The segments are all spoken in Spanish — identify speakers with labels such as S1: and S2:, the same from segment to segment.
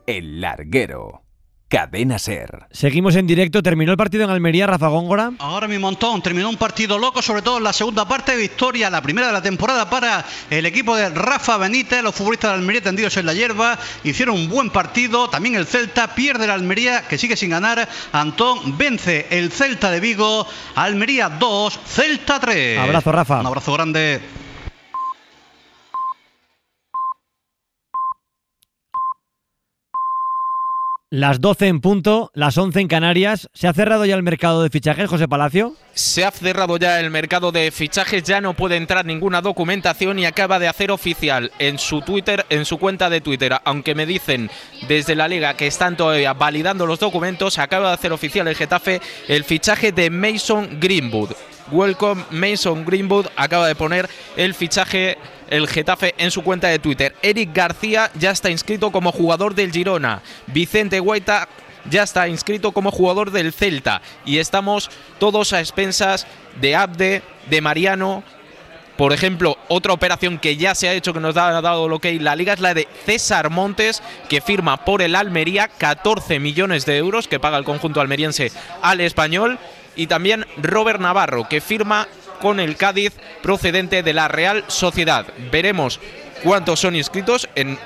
S1: El Larguero. Cadena SER.
S2: Seguimos en directo. ¿Terminó el partido en Almería, Rafa Góngora?
S3: Ahora mi montón. Terminó un partido loco, sobre todo en la segunda parte. Victoria, la primera de la temporada para el equipo de Rafa Benítez. Los futbolistas de Almería tendidos en la hierba hicieron un buen partido. También el Celta pierde la Almería, que sigue sin ganar. Antón vence el Celta de Vigo. Almería 2, Celta 3.
S2: Abrazo, Rafa.
S3: Un abrazo grande.
S2: Las 12 en punto, las 11 en Canarias. ¿Se ha cerrado ya el mercado de fichajes, José Palacio?
S4: Se ha cerrado ya el mercado de fichajes, ya no puede entrar ninguna documentación y acaba de hacer oficial en su Twitter, en su cuenta de Twitter, aunque me dicen desde la Liga que están todavía validando los documentos, acaba de hacer oficial el Getafe el fichaje de Mason Greenwood. Welcome Mason Greenwood, acaba de poner el fichaje el Getafe en su cuenta de Twitter. Eric García ya está inscrito como jugador del Girona. Vicente Guaita ya está inscrito como jugador del Celta. Y estamos todos a expensas de Abde, de Mariano. Por ejemplo, otra operación que ya se ha hecho, que nos ha dado el ok la Liga, es la de César Montes, que firma por el Almería 14 millones de euros que paga el conjunto almeriense al Español. Y también Robert Navarro, que firma con el Cádiz procedente de la Real Sociedad. Veremos cuántos son inscritos en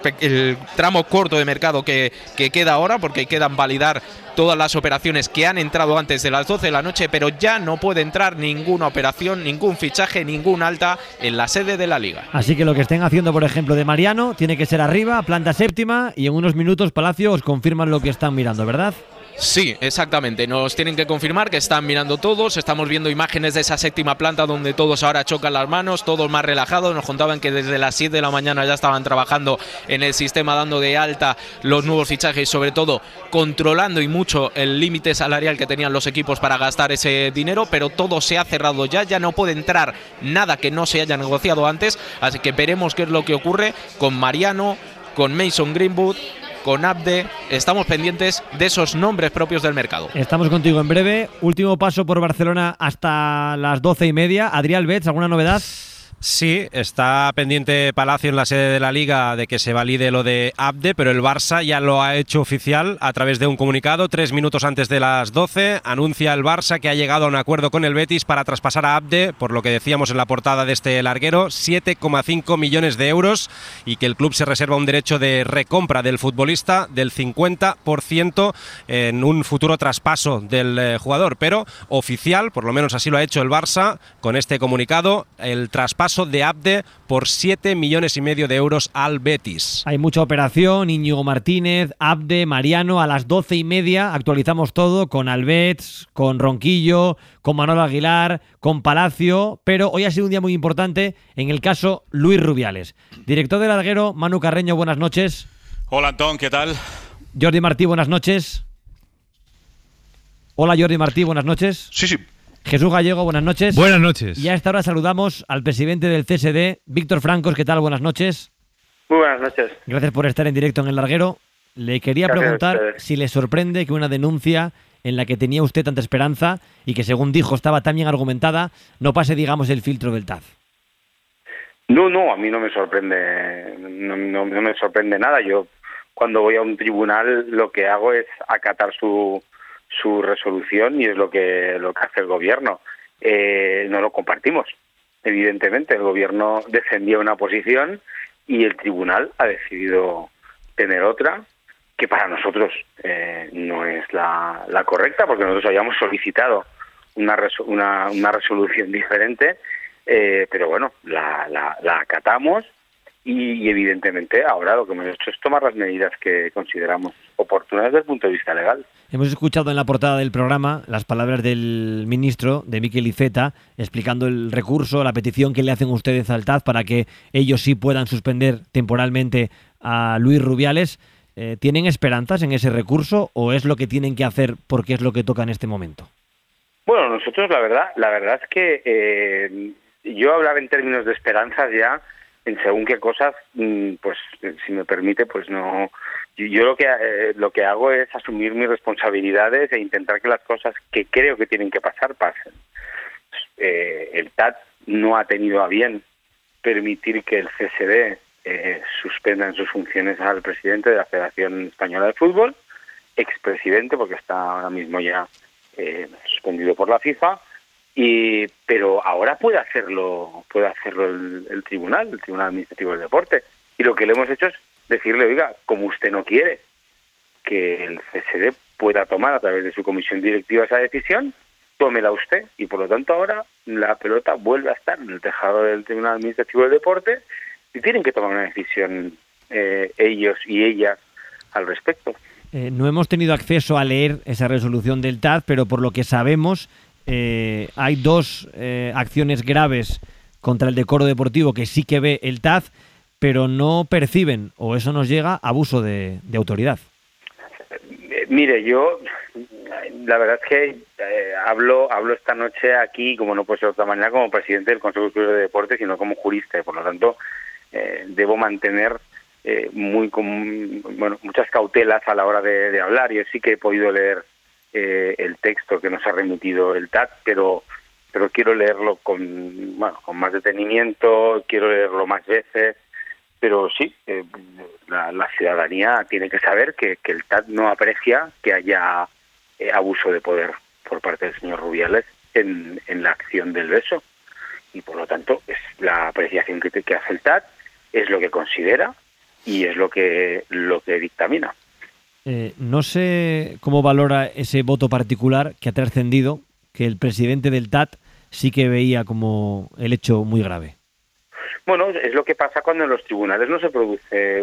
S4: el tramo corto de mercado que queda ahora, porque quedan validar todas las operaciones que han entrado antes de las 12 de la noche, pero ya no puede entrar ninguna operación, ningún fichaje, ningún alta en la sede de la Liga.
S2: Así que lo que estén haciendo, por ejemplo, de Mariano, tiene que ser arriba, planta séptima, y en unos minutos, Palacio, os confirman lo que están mirando, ¿verdad?
S4: Sí, exactamente. Nos tienen que confirmar que están mirando todos. Estamos viendo imágenes de esa séptima planta donde todos ahora chocan las manos, todos más relajados. Nos contaban que desde las 7 de la mañana ya estaban trabajando en el sistema, dando de alta los nuevos fichajes y sobre todo controlando y mucho el límite salarial que tenían los equipos para gastar ese dinero, pero todo se ha cerrado ya no puede entrar nada que no se haya negociado antes, así que veremos qué es lo que ocurre con Mariano, con Mason Greenwood, con Abde. Estamos pendientes de esos nombres propios del mercado.
S2: Estamos contigo en breve. Último paso por Barcelona hasta las 12:30. Adrián Albets, ¿alguna novedad?
S5: Sí, está pendiente Palacio en la sede de la Liga de que se valide lo de Abde, pero el Barça ya lo ha hecho oficial a través de un comunicado. 3 minutos antes de las 12 anuncia el Barça que ha llegado a un acuerdo con el Betis para traspasar a Abde, por lo que decíamos en la portada de este larguero, 7,5 millones de euros, y que el club se reserva un derecho de recompra del futbolista del 50% en un futuro traspaso del jugador, pero oficial, por lo menos así lo ha hecho el Barça con este comunicado, el traspaso de Abde por 7,5 millones de euros al Betis.
S2: Hay mucha operación, Íñigo Martínez, Abde, Mariano. A las 12:30 actualizamos todo con Albets, con Ronquillo, con Manolo Aguilar, con Palacio, pero hoy ha sido un día muy importante en el caso Luis Rubiales. Director del Larguero, Manu Carreño, buenas noches.
S6: Hola Antón, ¿qué tal?
S2: Jordi Martí, buenas noches. Hola Jordi Martí, buenas noches.
S6: Sí.
S2: Jesús Gallego, buenas noches.
S7: Buenas noches.
S2: Y a esta hora saludamos al presidente del CSD, Víctor Francos. ¿Qué tal? Buenas noches.
S8: Muy buenas noches.
S2: Gracias por estar en directo en El Larguero. Le quería preguntar si le sorprende que una denuncia en la que tenía usted tanta esperanza y que, según dijo, estaba tan bien argumentada, no pase, digamos, el filtro del TAF.
S8: No, a mí no me sorprende, no me sorprende nada. Yo, cuando voy a un tribunal, lo que hago es acatar su resolución, y es lo que hace el gobierno. No lo compartimos, evidentemente. El gobierno defendía una posición y el tribunal ha decidido tener otra, que para nosotros no es la correcta, porque nosotros habíamos solicitado una resolución diferente, pero bueno, la acatamos. Y evidentemente ahora lo que hemos hecho es tomar las medidas que consideramos oportunas desde el punto de vista legal.
S2: Hemos escuchado en la portada del programa las palabras del ministro, de Miquel Iceta, explicando el recurso, la petición que le hacen ustedes al TAF para que ellos sí puedan suspender temporalmente a Luis Rubiales. ¿Tienen esperanzas en ese recurso o es lo que tienen que hacer porque es lo que toca en este momento?
S8: Bueno, nosotros la verdad es que yo hablaba en términos de esperanzas ya, en según qué cosas, pues si me permite, pues no. Yo lo que hago es asumir mis responsabilidades e intentar que las cosas que creo que tienen que pasar pasen. El TAT no ha tenido a bien permitir que el CSD suspendan sus funciones al presidente de la Federación Española de Fútbol, expresidente, porque está ahora mismo ya suspendido por la FIFA, pero ahora puede hacerlo el Tribunal Administrativo del Deporte. Y lo que le hemos hecho es decirle, oiga, como usted no quiere que el CSD pueda tomar a través de su comisión directiva esa decisión, tómela usted. Y por lo tanto ahora la pelota vuelve a estar en el tejado del Tribunal Administrativo del Deporte y tienen que tomar una decisión ellos y ellas al respecto.
S2: No hemos tenido acceso a leer esa resolución del TAD, pero por lo que sabemos hay dos acciones graves contra el decoro deportivo que sí que ve el TAD, pero no perciben, o eso nos llega, abuso de autoridad.
S8: Mire, yo la verdad es que hablo esta noche aquí, como no puede ser de otra manera, como presidente del Consejo Superior de Deportes, sino como jurista, y por lo tanto debo mantener muchas cautelas a la hora de hablar. Yo sí que he podido leer el texto que nos ha remitido el TAD, pero quiero leerlo con más detenimiento, quiero leerlo más veces. Pero sí, la ciudadanía tiene que saber que el TAD no aprecia que haya abuso de poder por parte del señor Rubiales en la acción del beso. Y por lo tanto, es la apreciación que hace el TAD, es lo que considera y es lo que dictamina.
S2: No sé cómo valora ese voto particular que ha trascendido, que el presidente del TAD sí que veía como el hecho muy grave.
S8: Bueno, es lo que pasa cuando en los tribunales no se produce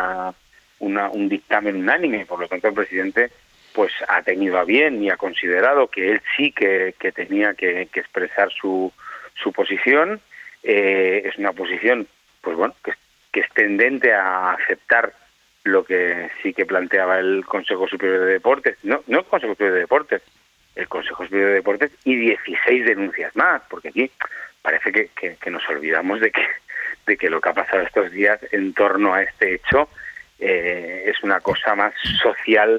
S8: un dictamen unánime. Por lo tanto, el presidente pues ha tenido a bien y ha considerado que él sí que tenía que expresar su posición. Es una posición pues bueno que es tendente a aceptar lo que sí que planteaba el Consejo Superior de Deportes. No el Consejo Superior de Deportes, el Consejo Superior de Deportes y 16 denuncias más, porque aquí parece que nos olvidamos de que lo que ha pasado estos días en torno a este hecho es una cosa más social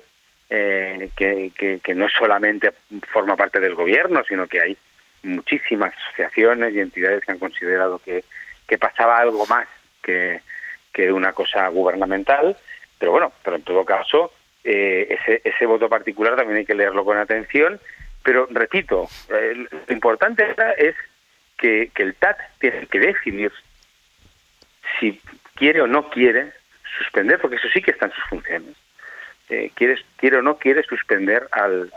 S8: que no solamente forma parte del gobierno, sino que hay muchísimas asociaciones y entidades que han considerado que pasaba algo más que una cosa gubernamental. Pero en todo caso, ese voto particular también hay que leerlo con atención. Pero repito, lo importante es que el TAD tiene que decidir si quiere o no quiere suspender, porque eso sí que está en sus funciones. Quiere o no quiere suspender al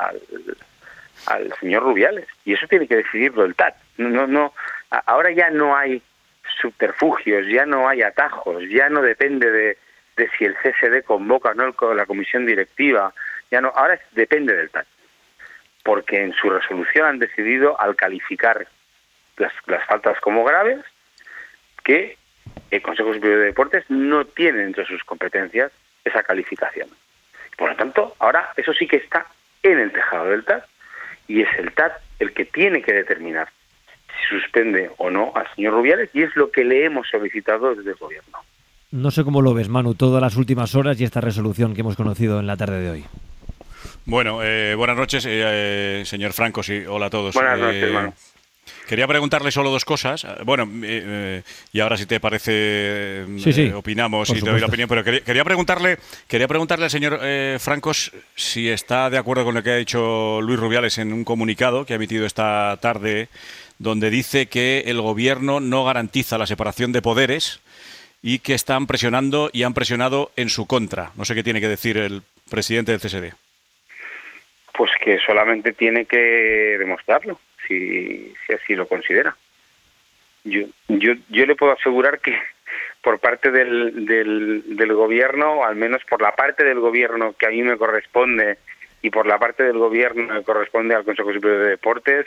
S8: señor Rubiales, y eso tiene que decidirlo el TAD. No, ahora ya no hay subterfugios, ya no hay atajos, ya no depende de si el CSD convoca o no la comisión directiva, ahora depende del TAD, porque en su resolución han decidido, al calificar las faltas como graves, que el Consejo Superior de Deportes no tiene entre sus competencias esa calificación. Por lo tanto, ahora eso sí que está en el tejado del TAD, y es el TAD el que tiene que determinar si suspende o no al señor Rubiales, y es lo que le hemos solicitado desde el gobierno.
S2: No sé cómo lo ves, Manu, todas las últimas horas y esta resolución que hemos conocido en la tarde de hoy.
S6: Bueno, buenas noches, señor Francos, y hola a todos.
S8: Buenas noches, Manu.
S6: Quería preguntarle solo dos cosas. Bueno, y ahora si te parece
S2: sí,
S6: opinamos
S2: y
S6: te doy la opinión, pero quería preguntarle al señor Francos si está de acuerdo con lo que ha dicho Luis Rubiales en un comunicado que ha emitido esta tarde, donde dice que el gobierno no garantiza la separación de poderes y que están presionando y han presionado en su contra. No sé qué tiene que decir el presidente del CSD.
S8: Pues que solamente tiene que demostrarlo, si así lo considera. Yo le puedo asegurar que por parte del gobierno, o al menos por la parte del gobierno que a mí me corresponde y por la parte del gobierno que corresponde al Consejo Superior de Deportes,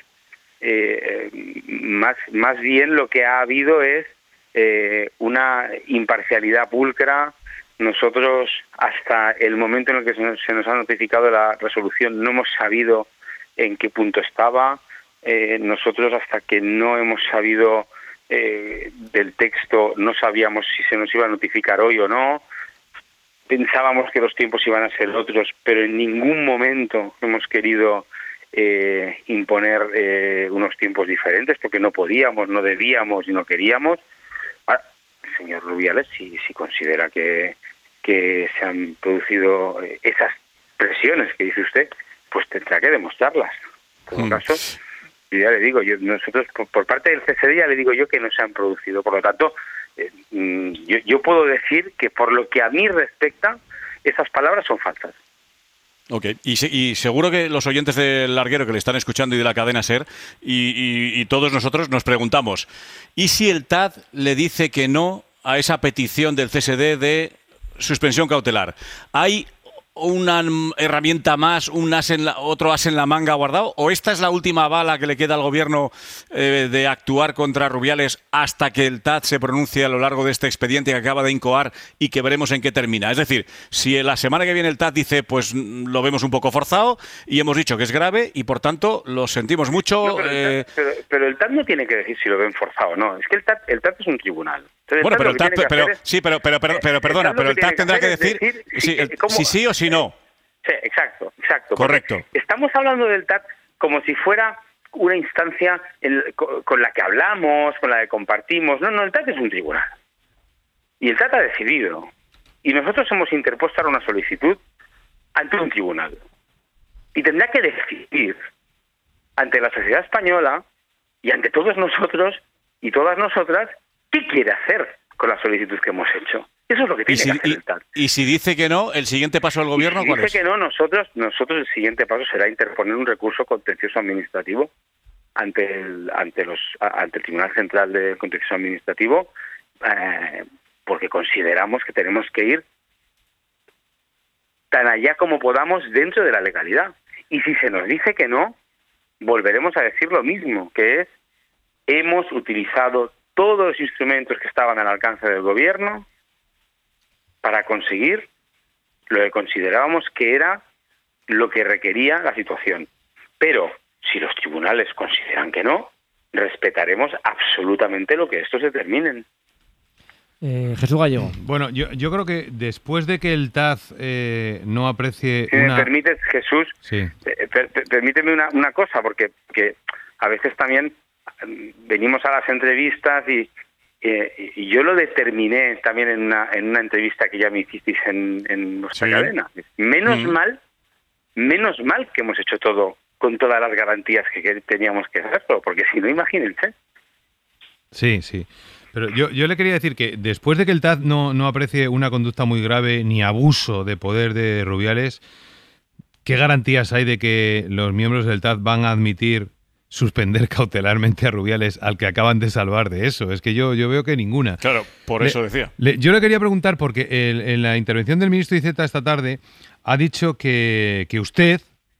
S8: más bien lo que ha habido es una imparcialidad pulcra. Nosotros, hasta el momento en el que se nos ha notificado la resolución, no hemos sabido en qué punto estaba. Nosotros, hasta que no hemos sabido del texto, no sabíamos si se nos iba a notificar hoy o no. Pensábamos que los tiempos iban a ser otros, pero en ningún momento hemos querido imponer unos tiempos diferentes, porque no podíamos, no debíamos y no queríamos. señor Rubiales, si considera que se han producido esas presiones que dice usted, pues tendrá que demostrarlas. En todo caso, yo ya le digo, nosotros por parte del CSD ya le digo yo que no se han producido. Por lo tanto, yo puedo decir que por lo que a mí respecta, esas palabras son falsas.
S6: Ok, y seguro que los oyentes del Larguero que le están escuchando y de la cadena SER y todos nosotros nos preguntamos, ¿y si el TAD le dice que no a esa petición del CSD de suspensión cautelar? ¿Hay una herramienta más, otro as en la manga guardado? ¿O esta es la última bala que le queda al gobierno de actuar contra Rubiales hasta que el TAD se pronuncie a lo largo de este expediente que acaba de incoar y que veremos en qué termina? Es decir, si la semana que viene el TAD dice, pues lo vemos un poco forzado y hemos dicho que es grave y por tanto lo sentimos mucho.
S8: No, pero el TAD no tiene que decir si lo ven forzado o no. Es que el TAD es un tribunal.
S6: Entonces, bueno, pero el TAD, perdona, pero el TAD tendrá que decir si sí o si no.
S8: Sí, exacto.
S6: Correcto.
S8: Estamos hablando del TAD como si fuera una instancia con la que hablamos, con la que compartimos. No, el TAD es un tribunal. Y el TAD ha decidido. Y nosotros hemos interpuesto ahora una solicitud ante un tribunal. Y tendrá que decidir ante la sociedad española y ante todos nosotros y todas nosotras qué quiere hacer con la solicitud que hemos hecho. Eso es lo que tiene que hacer el TAD.
S6: Y si dice que no, ¿el siguiente paso del gobierno cuál es?
S8: Si dice que no, nosotros el siguiente paso será interponer un recurso contencioso administrativo ante el Tribunal Central de Contencioso Administrativo, porque consideramos que tenemos que ir tan allá como podamos dentro de la legalidad. Y si se nos dice que no, volveremos a decir lo mismo, que es, hemos utilizado todos los instrumentos que estaban al alcance del gobierno para conseguir lo que considerábamos que era lo que requería la situación. Pero si los tribunales consideran que no, respetaremos absolutamente lo que estos determinen.
S2: Jesús Gallego.
S7: Bueno, yo creo que después de que el TAD no aprecie
S8: si me permites, Jesús,
S7: sí.
S8: Permíteme una cosa, porque a veces también venimos a las entrevistas y yo lo determiné también en una entrevista que ya me hicisteis en nuestra cadena. Menos mal que hemos hecho todo con todas las garantías que teníamos que hacerlo, porque si no, imagínense.
S7: Sí. Pero yo le quería decir que después de que el TAD no aprecie una conducta muy grave ni abuso de poder de Rubiales, ¿qué garantías hay de que los miembros del TAD van a admitir suspender cautelarmente a Rubiales, al que acaban de salvar de eso? Es que yo veo que ninguna.
S6: Claro, por eso decía.
S7: Yo le quería preguntar, porque en la intervención del ministro Iceta esta tarde ha dicho que usted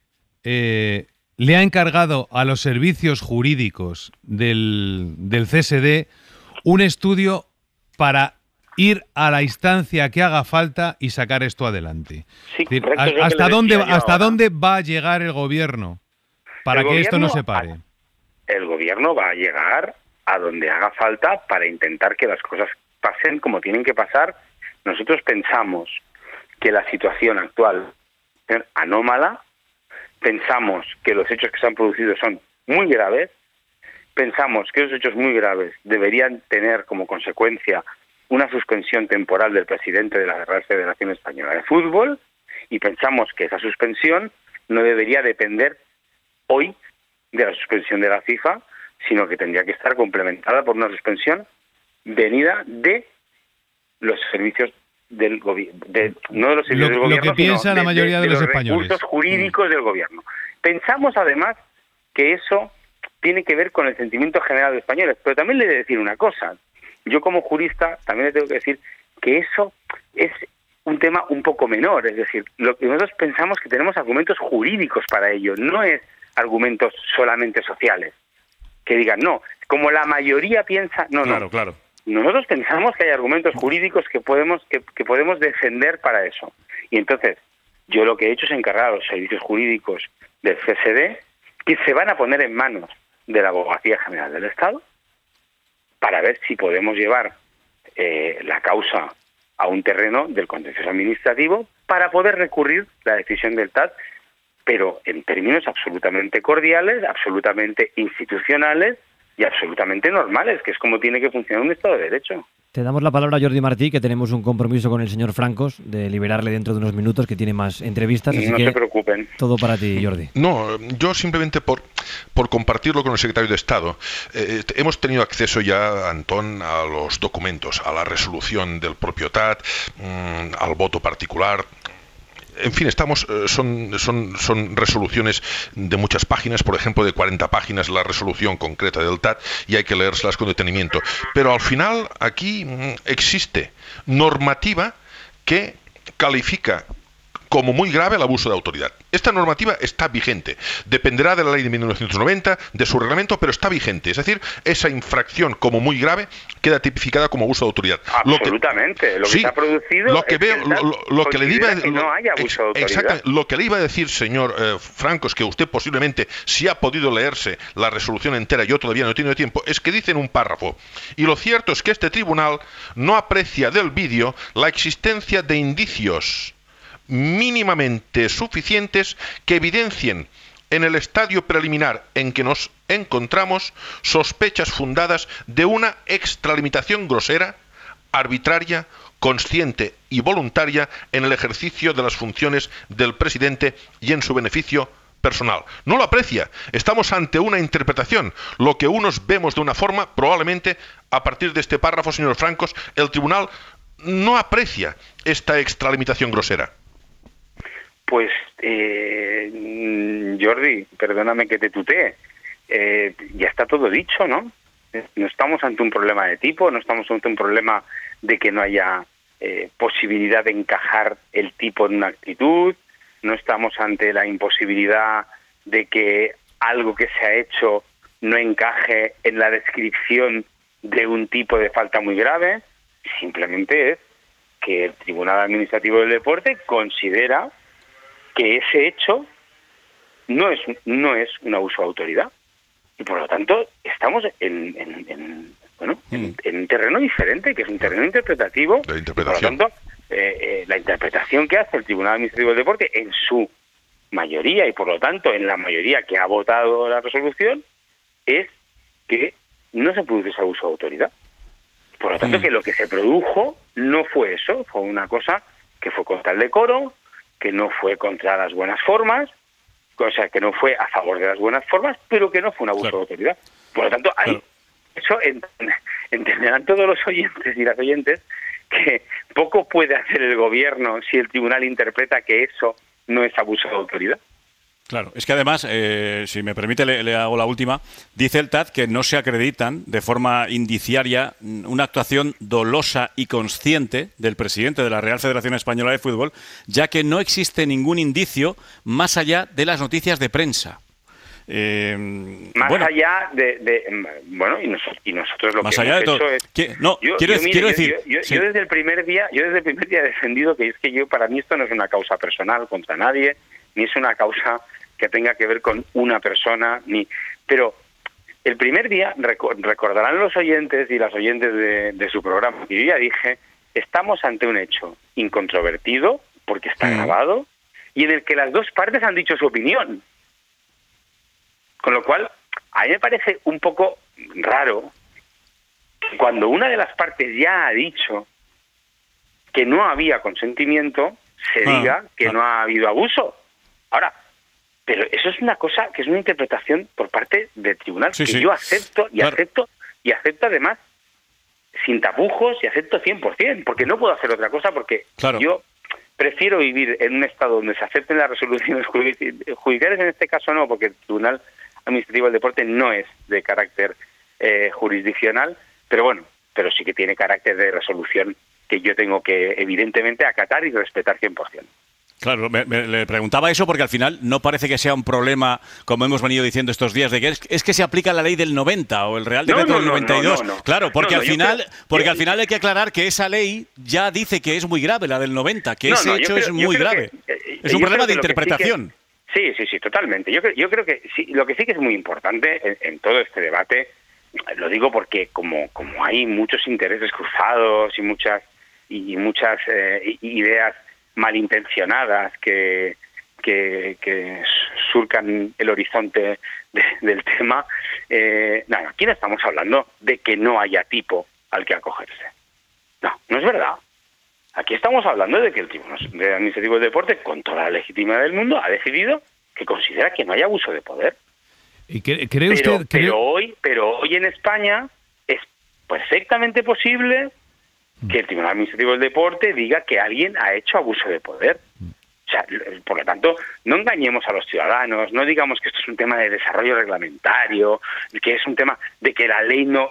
S7: le ha encargado a los servicios jurídicos del CSD un estudio para ir a la instancia que haga falta y sacar esto adelante.
S8: Sí,
S7: es decir,
S8: correcto,
S7: ¿hasta dónde va a llegar el gobierno para que esto no se pare?
S8: El gobierno va a llegar a donde haga falta para intentar que las cosas pasen como tienen que pasar. Nosotros pensamos que la situación actual es anómala, pensamos que los hechos que se han producido son muy graves, pensamos que esos hechos muy graves deberían tener como consecuencia una suspensión temporal del presidente de la Real Federación Española de Fútbol, y pensamos que esa suspensión no debería depender hoy de la suspensión de la FIFA, sino que tendría que estar complementada por una suspensión venida de los servicios del gobierno, no de los servicios del gobierno,
S7: lo que piensa la mayoría de los españoles.
S8: Recursos jurídicos del gobierno. Pensamos además que eso tiene que ver con el sentimiento general de españoles, pero también le he de decir una cosa. Yo como jurista también le tengo que decir que eso es un tema un poco menor, es decir, lo que nosotros pensamos que tenemos argumentos jurídicos para ello, no es argumentos solamente sociales, que digan, no, como la mayoría piensa, no.
S6: Claro.
S8: Nosotros pensamos que hay argumentos jurídicos que podemos defender para eso. Y entonces, yo lo que he hecho es encargar a los servicios jurídicos del CSD, que se van a poner en manos de la Abogacía General del Estado, para ver si podemos llevar la causa a un terreno del contencioso administrativo para poder recurrir la decisión del TAD, pero en términos absolutamente cordiales, absolutamente institucionales y absolutamente normales, que es como tiene que funcionar un Estado de Derecho.
S2: Te damos la palabra a Jordi Martí, que tenemos un compromiso con el señor Francos de liberarle dentro de unos minutos, que tiene más entrevistas. Así
S8: no
S2: que
S8: se preocupen.
S2: Todo para ti, Jordi.
S9: No, yo simplemente por compartirlo con el secretario de Estado. Hemos tenido acceso ya, Antón, a los documentos, a la resolución del propio TAT, al voto particular. En fin, son resoluciones de muchas páginas, por ejemplo, de 40 páginas la resolución concreta del TAT, y hay que leérselas con detenimiento. Pero al final aquí existe normativa que califica como muy grave el abuso de autoridad. Esta normativa está vigente. Dependerá de la ley de 1990, de su reglamento, pero está vigente. Es decir, esa infracción como muy grave queda tipificada como abuso de autoridad.
S8: Absolutamente. Lo que se ha producido
S9: lo que veo, lo que le iba
S8: que no haya abuso de autoridad.
S9: Exactamente. Lo que le iba a decir, señor Francos, que usted posiblemente, si ha podido leerse la resolución entera, yo todavía no he tenido tiempo, es que dice en un párrafo: y lo cierto es que este tribunal no aprecia del vídeo la existencia de indicios mínimamente suficientes que evidencien en el estadio preliminar en que nos encontramos sospechas fundadas de una extralimitación grosera, arbitraria, consciente y voluntaria en el ejercicio de las funciones del presidente y en su beneficio personal. No lo aprecia. Estamos ante una interpretación. Lo que unos vemos de una forma, probablemente a partir de este párrafo, señor Francos, el tribunal no aprecia esta extralimitación grosera.
S8: Pues, Jordi, perdóname que te tutee, ya está todo dicho, ¿no? No estamos ante un problema de tipo, no estamos ante un problema de que no haya posibilidad de encajar el tipo en una actitud, no estamos ante la imposibilidad de que algo que se ha hecho no encaje en la descripción de un tipo de falta muy grave, simplemente es que el Tribunal Administrativo del Deporte considera que ese hecho no es un abuso de autoridad, y por lo tanto estamos en un terreno diferente, que es un terreno interpretativo.
S9: La interpretación.
S8: Y por lo tanto, la interpretación que hace el Tribunal Administrativo del Deporte en su mayoría, y por lo tanto en la mayoría que ha votado la resolución, es que no se produce ese abuso de autoridad. Por lo tanto, que lo que se produjo no fue eso, fue una cosa que fue contra el decoro, que no fue contra las buenas formas, o sea, que no fue a favor de las buenas formas, pero que no fue un abuso de autoridad. Por lo tanto, eso entenderán todos los oyentes y las oyentes, que poco puede hacer el gobierno si el tribunal interpreta que eso no es abuso de autoridad.
S6: Claro, es que además, si me permite, le hago la última. Dice el TAT que no se acreditan de forma indiciaria una actuación dolosa y consciente del presidente de la Real Federación Española de Fútbol, ya que no existe ningún indicio más allá de las noticias de prensa.
S8: Allá y nosotros lo
S6: más
S8: que
S6: allá
S8: hemos
S6: de
S8: hecho
S6: todo.
S8: Yo desde el primer día he defendido que para mí esto no es una causa personal contra nadie, ni es una causa que tenga que ver con una persona, pero el primer día recordarán los oyentes y las oyentes de su programa, y yo ya dije, estamos ante un hecho incontrovertido, porque está grabado, y en el que las dos partes han dicho su opinión. Con lo cual, a mí me parece un poco raro que cuando una de las partes ya ha dicho que no había consentimiento, se diga que no ha habido abuso. Ahora, pero eso es una cosa que es una interpretación por parte del tribunal yo acepto y acepto además sin tapujos, y acepto 100%, porque no puedo hacer otra cosa, porque yo prefiero vivir en un estado donde se acepten las resoluciones judiciales, en este caso no, porque el Tribunal Administrativo del Deporte no es de carácter jurisdiccional, pero sí que tiene carácter de resolución que yo tengo que evidentemente acatar y respetar 100%.
S6: Claro, le preguntaba eso porque al final no parece que sea un problema, como hemos venido diciendo estos días, de que es que se aplica la ley del 90 o el Real Decreto del 92. Claro, porque al final hay que aclarar que esa ley ya dice que es muy grave, la del 90, que ese hecho es muy grave. Es un problema de interpretación.
S8: Sí, totalmente. Yo creo que sí, lo que sí que es muy importante en todo este debate, lo digo porque como hay muchos intereses cruzados y muchas ideas malintencionadas que surcan el horizonte del tema, aquí no estamos hablando de que no haya tipo al que acogerse. No es verdad. Aquí estamos hablando de que el Tribunal Administrativo del Deporte, con toda la legitimidad del mundo, ha decidido que considera que no hay abuso de poder.
S7: ¿Y cree usted?
S8: Pero hoy en España es perfectamente posible que el Tribunal Administrativo del Deporte diga que alguien ha hecho abuso de poder. O sea, por lo tanto, no engañemos a los ciudadanos, no digamos que esto es un tema de desarrollo reglamentario, que es un tema de que la ley no.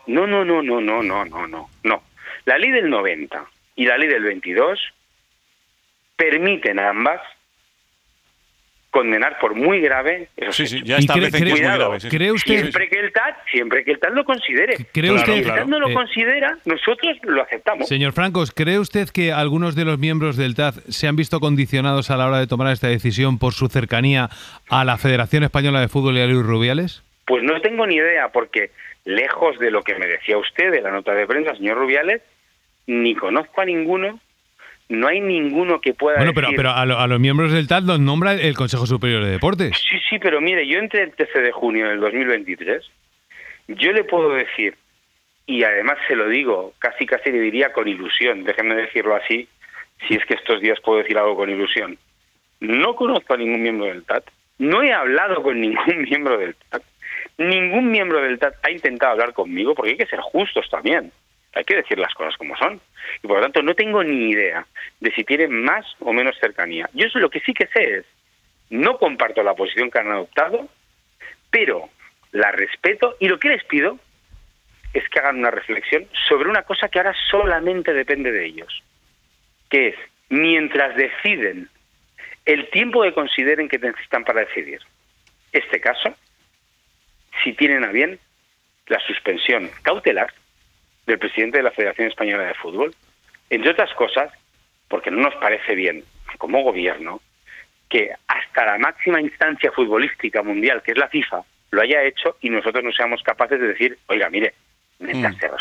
S8: La ley del 90 y la ley del 22 permiten a ambas condenar por muy grave esos hechos.
S6: Ya establecen que es muy grave.
S7: ¿Cree usted?
S8: Siempre que el TAT lo considere.
S7: ¿Cree usted?
S8: Si el TAT no lo considera, nosotros lo aceptamos.
S7: Señor Francos, ¿cree usted que algunos de los miembros del TAD se han visto condicionados a la hora de tomar esta decisión por su cercanía a la Federación Española de Fútbol y a Luis Rubiales?
S8: Pues no tengo ni idea, porque lejos de lo que me decía usted de la nota de prensa, señor Rubiales, ni conozco a ninguno. No hay ninguno que pueda decir...
S7: pero a los miembros del TAD los nombra el Consejo Superior de Deportes.
S8: Sí, pero mire, yo entré el 13 de junio del 2023, yo le puedo decir, y además se lo digo, casi le diría con ilusión, déjenme decirlo así, si es que estos días puedo decir algo con ilusión. No conozco a ningún miembro del TAD, no he hablado con ningún miembro del TAD, ningún miembro del TAD ha intentado hablar conmigo, porque hay que ser justos también. Hay que decir las cosas como son. Y por lo tanto no tengo ni idea de si tienen más o menos cercanía. Yo lo que sí que sé es, no comparto la posición que han adoptado, pero la respeto y lo que les pido es que hagan una reflexión sobre una cosa que ahora solamente depende de ellos, que es, mientras deciden el tiempo que consideren que necesitan para decidir este caso, si tienen a bien la suspensión cautelar del presidente de la Federación Española de Fútbol, entre otras cosas, porque no nos parece bien, como gobierno, que hasta la máxima instancia futbolística mundial, que es la FIFA, lo haya hecho y nosotros no seamos capaces de decir, oiga, mire, mientras se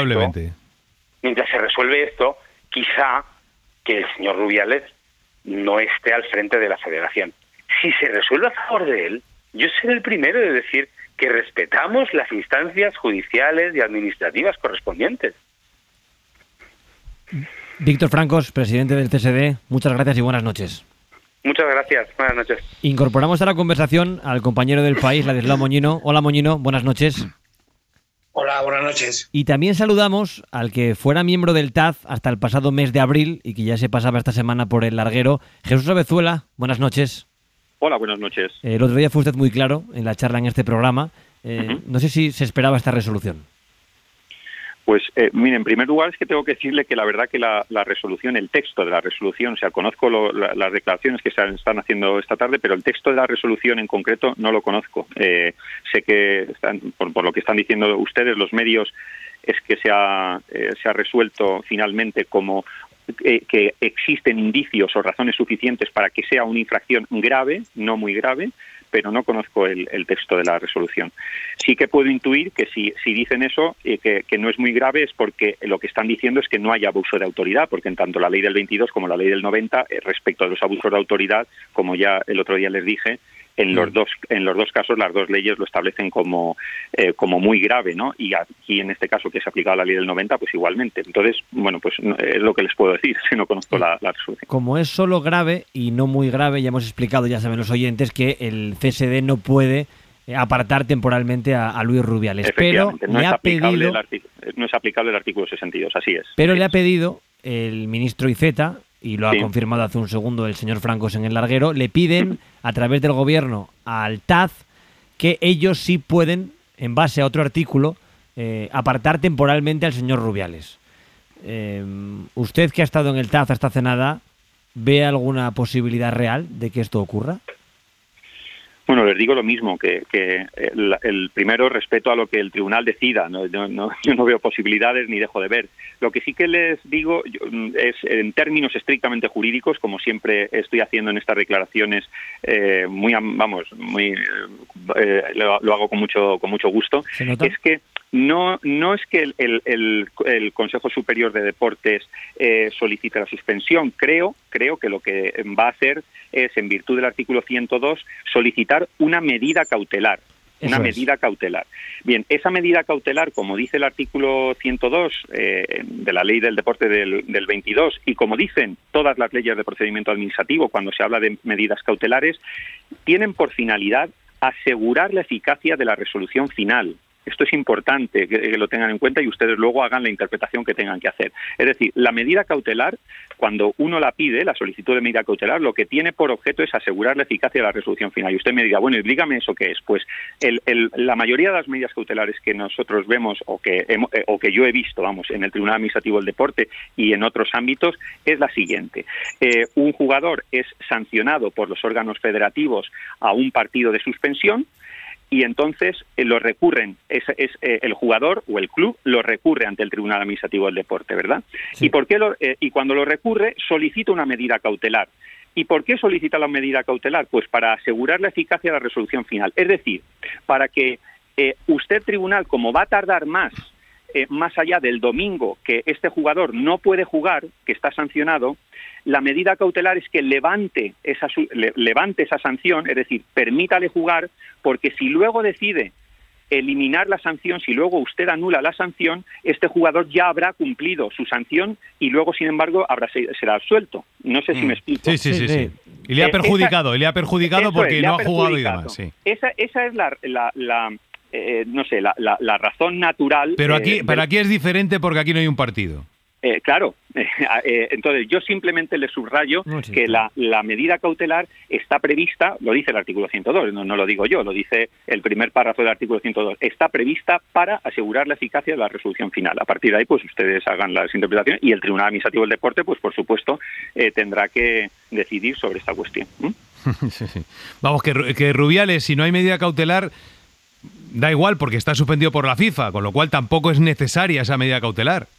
S8: resuelve esto, quizá que el señor Rubiales no esté al frente de la Federación. Si se resuelve a favor de él, yo seré el primero de decir que respetamos las instancias judiciales y administrativas correspondientes.
S2: Víctor Francos, presidente del CSD, muchas gracias y buenas noches.
S8: Muchas gracias, buenas noches.
S2: Incorporamos a la conversación al compañero del País, Ladislao Moñino. Hola Moñino, buenas noches.
S10: Hola, buenas noches.
S2: Y también saludamos al que fuera miembro del TAD hasta el pasado mes de abril y que ya se pasaba esta semana por el larguero, Jesús Abezuela, buenas noches.
S11: Hola, buenas noches.
S2: El otro día fue usted muy claro en la charla en este programa. No sé si se esperaba esta resolución.
S11: Pues, mire, en primer lugar es que tengo que decirle que la verdad que la resolución, el texto de la resolución, o sea, conozco las declaraciones que se están haciendo esta tarde, pero el texto de la resolución en concreto no lo conozco. Sé que, por lo que están diciendo ustedes, los medios, es que se ha resuelto finalmente como que existen indicios o razones suficientes para que sea una infracción grave, no muy grave, pero no conozco el texto de la resolución. Sí que puedo intuir que si dicen eso, que no es muy grave, es porque lo que están diciendo es que no hay abuso de autoridad, porque en tanto la ley del 22 como la ley del 90, respecto a los abusos de autoridad, como ya el otro día les dije, en los dos casos las dos leyes lo establecen como muy grave, ¿no? Y aquí en este caso que se ha aplicado la ley del 90, pues igualmente. Entonces, bueno, pues es lo que les puedo decir, si no conozco la resolución.
S2: Como es solo grave y no muy grave, ya hemos explicado, ya saben los oyentes, que el CSD no puede apartar temporalmente a Luis Rubiales. Pero
S11: no
S2: le ha pedido...
S11: no es aplicable el artículo 62, así es.
S2: Pero le ha pedido el ministro Iceta, y lo ha confirmado hace un segundo el señor Francos en el larguero, le piden a través del gobierno al TAD que ellos sí pueden, en base a otro artículo, apartar temporalmente al señor Rubiales. ¿Usted, que ha estado en el TAD hasta hace nada, ve alguna posibilidad real de que esto ocurra?
S11: Bueno, les digo lo mismo, que el primero, respeto a lo que el tribunal decida. Yo no veo posibilidades ni dejo de ver. Lo que sí que les digo es, en términos estrictamente jurídicos, como siempre estoy haciendo en estas declaraciones, lo hago con mucho gusto, es que no es que el Consejo Superior de Deportes solicite la suspensión. Creo que lo que va a hacer es, en virtud del artículo 102, solicitar una medida cautelar. una medida cautelar. Bien, esa medida cautelar, como dice el artículo 102 de la Ley del Deporte del 22, y como dicen todas las leyes de procedimiento administrativo cuando se habla de medidas cautelares, tienen por finalidad asegurar la eficacia de la resolución final. Esto es importante que lo tengan en cuenta y ustedes luego hagan la interpretación que tengan que hacer. Es decir, la medida cautelar, cuando uno la pide, la solicitud de medida cautelar, lo que tiene por objeto es asegurar la eficacia de la resolución final. Y usted me dirá, bueno, y dígame eso qué es. Pues la mayoría de las medidas cautelares que nosotros vemos o que yo he visto, en el Tribunal Administrativo del Deporte y en otros ámbitos, es la siguiente. Un jugador es sancionado por los órganos federativos a un partido de suspensión, y entonces lo recurren, el jugador o el club lo recurre ante el Tribunal Administrativo del Deporte, ¿verdad? Sí. Y cuando lo recurre, solicita una medida cautelar. ¿Y por qué solicita la medida cautelar? Pues para asegurar la eficacia de la resolución final. Es decir, para que usted, tribunal, como va a tardar más allá del domingo que este jugador no puede jugar, que está sancionado, la medida cautelar es que levante esa sanción, es decir, permítale jugar, porque si luego decide eliminar la sanción, si luego usted anula la sanción, este jugador ya habrá cumplido su sanción y luego, sin embargo, será absuelto. No sé si me explico.
S7: Sí. Y le ha perjudicado porque no ha jugado y demás. Sí.
S11: Esa es la razón natural.
S7: Pero aquí es diferente porque aquí no hay un partido.
S11: Claro, entonces yo simplemente le subrayo que la medida cautelar está prevista, lo dice el artículo 102, no lo digo yo, lo dice el primer párrafo del artículo 102, está prevista para asegurar la eficacia de la resolución final. A partir de ahí, pues ustedes hagan las interpretaciones y el Tribunal Administrativo del Deporte, pues por supuesto, tendrá que decidir sobre esta cuestión.
S7: Sí. Vamos, que Rubiales, si no hay medida cautelar, da igual porque está suspendido por la FIFA, con lo cual tampoco es necesaria esa medida cautelar.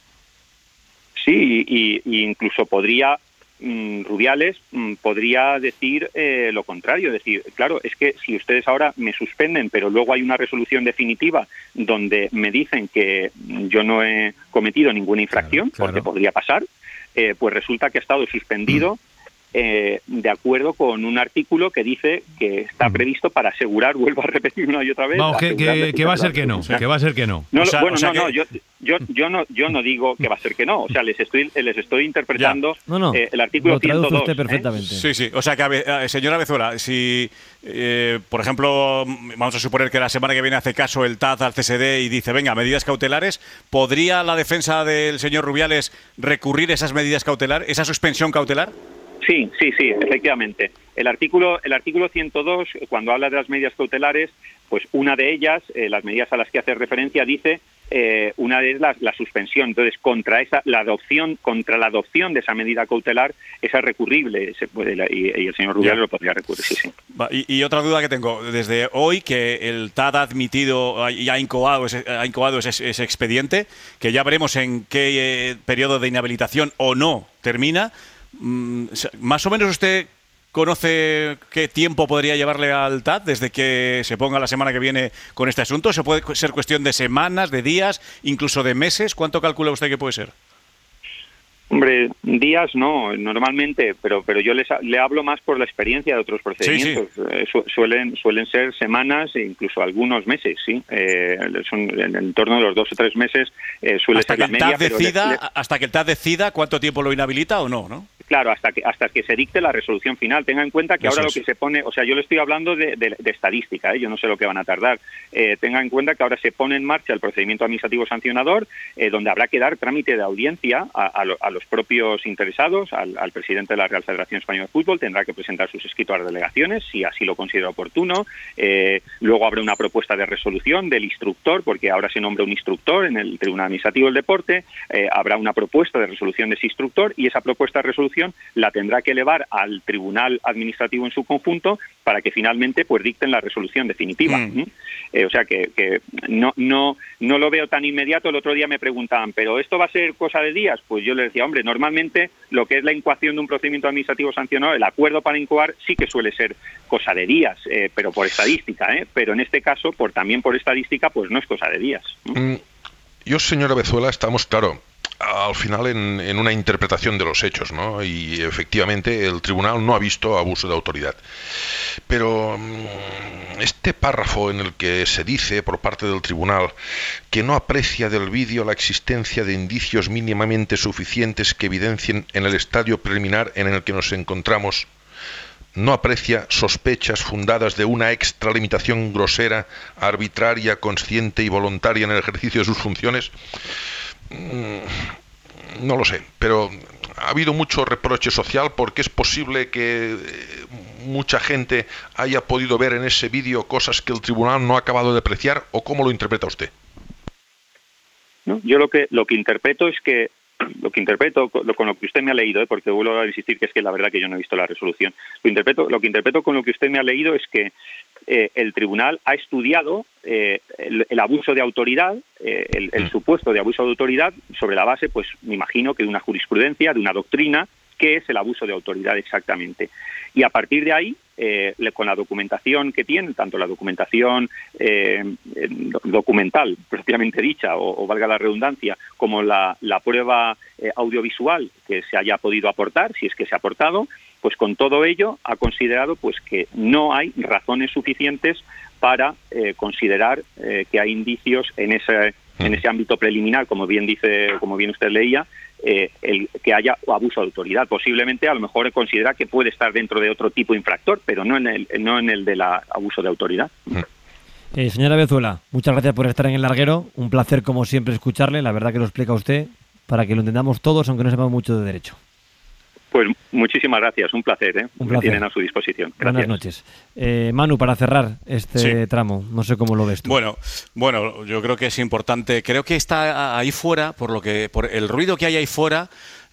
S11: Sí, y incluso Rubiales podría decir lo contrario, decir, claro, es que si ustedes ahora me suspenden, pero luego hay una resolución definitiva donde me dicen que yo no he cometido ninguna infracción, claro. Porque podría pasar, pues resulta que ha estado suspendido de acuerdo con un artículo que dice que está previsto para asegurar, vuelvo a repetir una y otra vez.
S7: Vamos, que va a ser que no, que va a ser que no.
S11: Yo no digo que va a ser que no, o sea, les estoy interpretando el artículo 102.
S2: Usted perfectamente.
S6: Sí, o sea que, señora Bezuela, si, por ejemplo, vamos a suponer que la semana que viene hace caso el TAD al CSD y dice, venga, medidas cautelares, ¿podría la defensa del señor Rubiales recurrir esas medidas cautelares, esa suspensión cautelar?
S11: Sí, efectivamente. El artículo 102, cuando habla de las medidas cautelares, pues una de ellas, las medidas a las que hace referencia, dice una de ellas la suspensión. Entonces, contra la adopción de esa medida cautelar, esa es recurrible, y el señor Rubiales lo podría recurrir, sí.
S6: Y otra duda que tengo, desde hoy que el TAD ha admitido y ha incoado ese expediente, que ya veremos en qué periodo de inhabilitación o no termina. ¿Más o menos usted conoce qué tiempo podría llevarle al TAD desde que se ponga la semana que viene con este asunto? ¿Se puede ser cuestión de semanas, de días, incluso de meses? ¿Cuánto calcula usted que puede ser?
S11: Hombre, días no, normalmente, pero yo le hablo más por la experiencia de otros procedimientos. Sí. Suelen ser semanas e incluso algunos meses, sí. Son en torno de los 2 o 3 meses suele ser la media.
S6: Hasta que el TAD decida cuánto tiempo lo inhabilita o no, ¿no?
S11: Claro, hasta que se dicte la resolución final. Tenga en cuenta que ahora lo que se pone, o sea, yo le estoy hablando de estadística, yo no sé lo que van a tardar. Tenga en cuenta que ahora se pone en marcha el procedimiento administrativo sancionador, donde habrá que dar trámite de audiencia a los propios interesados, al presidente de la Real Federación Española de Fútbol, tendrá que presentar sus escritos a las delegaciones, si así lo considera oportuno. Luego habrá una propuesta de resolución del instructor, porque ahora se nombra un instructor en el Tribunal Administrativo del Deporte, habrá una propuesta de resolución de ese instructor y esa propuesta de resolución la tendrá que elevar al Tribunal Administrativo en su conjunto para que finalmente pues dicten la resolución definitiva. O sea que no lo veo tan inmediato. El otro día me preguntaban, ¿pero esto va a ser cosa de días? Pues yo les decía, hombre, normalmente lo que es la incoación de un procedimiento administrativo sancionado, el acuerdo para incoar sí que suele ser cosa de días, pero por estadística, pero en este caso, también por estadística, pues no es cosa de días.
S9: Yo, señora Bezuela, estamos, claro, al final en una interpretación de los hechos, ¿no? Y efectivamente el tribunal no ha visto abuso de autoridad. Pero este párrafo en el que se dice por parte del tribunal que no aprecia del vídeo la existencia de indicios mínimamente suficientes que evidencien en el estadio preliminar en el que nos encontramos, no aprecia sospechas fundadas de una extralimitación grosera, arbitraria, consciente y voluntaria en el ejercicio de sus funciones. No lo sé, pero ha habido mucho reproche social porque es posible que mucha gente haya podido ver en ese vídeo cosas que el tribunal no ha acabado de apreciar, ¿o cómo lo interpreta usted?
S11: No, yo lo que interpreto es que con lo que usted me ha leído, porque vuelvo a insistir que es que la verdad que yo no he visto la resolución. Lo que interpreto con lo que usted me ha leído es que el tribunal ha estudiado el abuso de autoridad, el supuesto de abuso de autoridad, sobre la base, pues me imagino que de una jurisprudencia, de una doctrina, que es el abuso de autoridad exactamente. Y a partir de ahí, con la documentación que tiene, tanto la documentación documental propiamente dicha, o valga la redundancia, como la prueba audiovisual que se haya podido aportar, si es que se ha aportado, pues con todo ello ha considerado pues que no hay razones suficientes para considerar que hay indicios en ese ámbito preliminar, como bien usted leía, que haya abuso de autoridad. Posiblemente, a lo mejor considera que puede estar dentro de otro tipo infractor, pero no en el de la abuso de autoridad.
S2: Señora Bezuela, muchas gracias por estar en El Larguero. Un placer, como siempre, escucharle. La verdad que lo explica usted para que lo entendamos todos, aunque no sepamos mucho de derecho.
S11: Pues muchísimas gracias, un placer,
S2: Un placer.
S11: Me tienen a su disposición. Gracias.
S2: Buenas noches. Manu, para cerrar este tramo, no sé cómo lo ves tú.
S6: Bueno, yo creo que es importante. Creo que está ahí fuera, por el ruido que hay ahí fuera,